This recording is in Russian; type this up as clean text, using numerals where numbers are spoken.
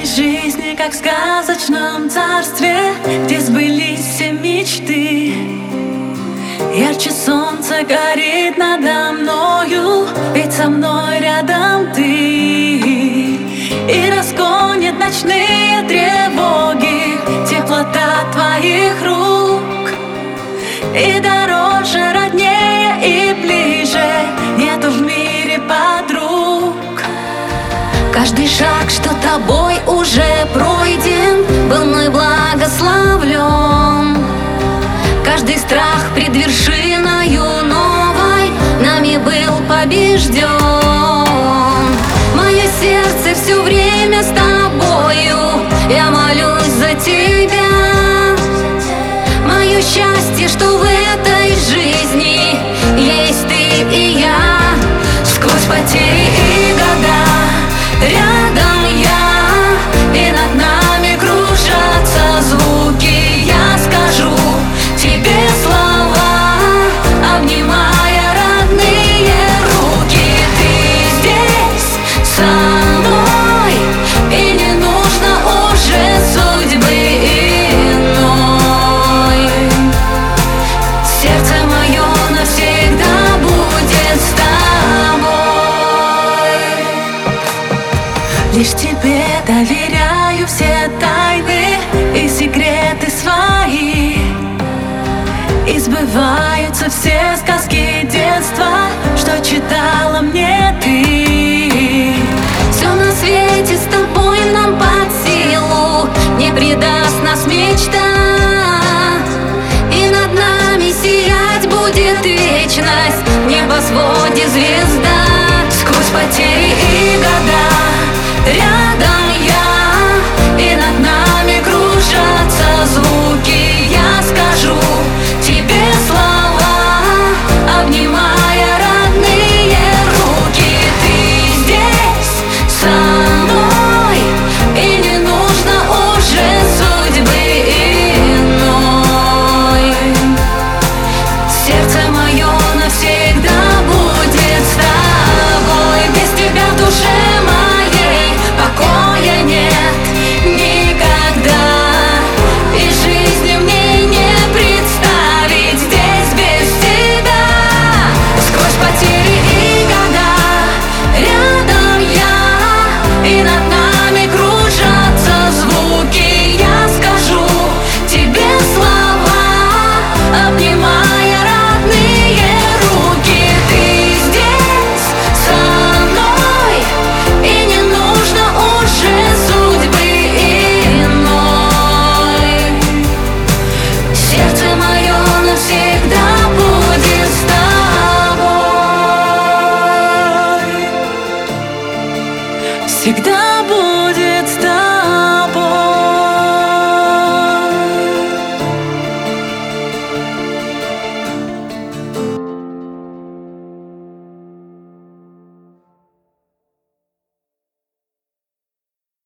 жизни, как в сказочном царстве, где сбылись все мечты. Ярче солнце горит надо мною, ведь со мной рядом ты. И разгонит ночные тревоги теплота твоих рук. И дороже, роднее и ближе нету в мире подруг. Каждый шаг, что тобой уже пройден, был мной благословлен. Каждый страх пред вершиною новой нами был побежден. Мое сердце все время с тобою, я молюсь за тебя. Мое счастье, что в этой жизни есть ты и я. Сквозь потери и года рядом я, и над нами кружатся звуки. Я скажу тебе слова, обнимая родные руки. Ты здесь со мной, и не нужно уже судьбы иной. Сердце мое навсегда будет с тобой. Лишь тебе доверяю все тайны и секреты свои. И сбываются все сказки детства, что читала мне ты. Все на свете с тобой нам под силу, не предаст нас мечта. И над нами сиять будет вечность, в небосводе звезда. Сквозь потери и года рядом я, и над нами кружатся звуки. Я скажу тебе слова, обнимая родные руки. Ты здесь со мной, и не нужно уже судьбы иной. Сердце мое навсегда будет с тобой. Без тебя в душе моей покоя нет никогда. И жизни мне не представить здесь без тебя. Сквозь потери и года рядом я, и над нами кружатся звуки. Я скажу тебе слова, обнимая родные руки. Ты здесь со мной, и не нужно уже судьбы иной. Сердце мое навсегда будет с тобой. Всегда